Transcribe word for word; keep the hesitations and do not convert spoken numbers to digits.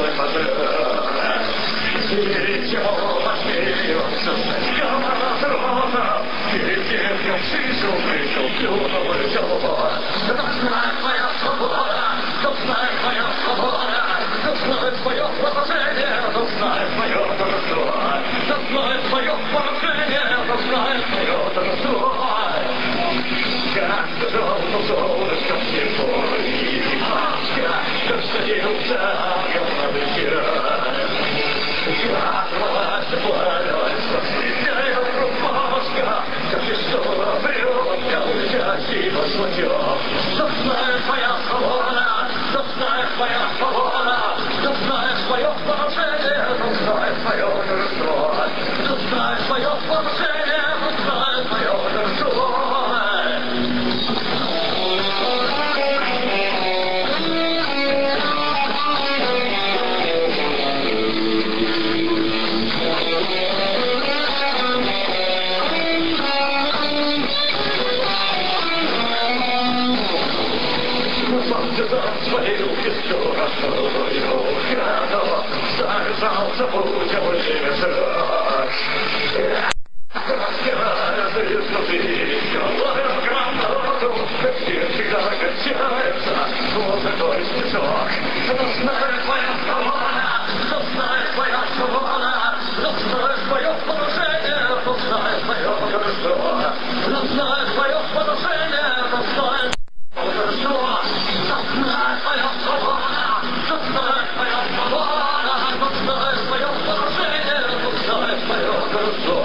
свой подрыв. Перед тем посмеется скаморот рота, перед тем, как жизнь пришел плюнул тело. Да знает моя свобода, да знает моя свобода, да знает мое положение, да знает мое торжество, да знает мое положение, да знает мое торжество. Как сказал на солнышко в тепло, и Пасха, как садился ангел на вечер. Я рвалась, плавилась, восклицая вдруг Пасха, как Христова прелодка, улетящий во слотёк. Да знает моя свобода, да знает моя свобода, да знает мое положение, да знает мое торжество, да знает мое положение, да знает мое торжество. Свалил песок, его храбро, завязался путь, а время срок. Раскирая за изнутри, ловим гранату, как всегда качается, вот такой песок. Да знает моя свобода, да знает моя свобода, да знает мое положение, да знает мое торжество, да знает мое положение, да знает торжество. Да знает моя свобода, да знает моя свобода, да знает мое положение, да знает мое торжество.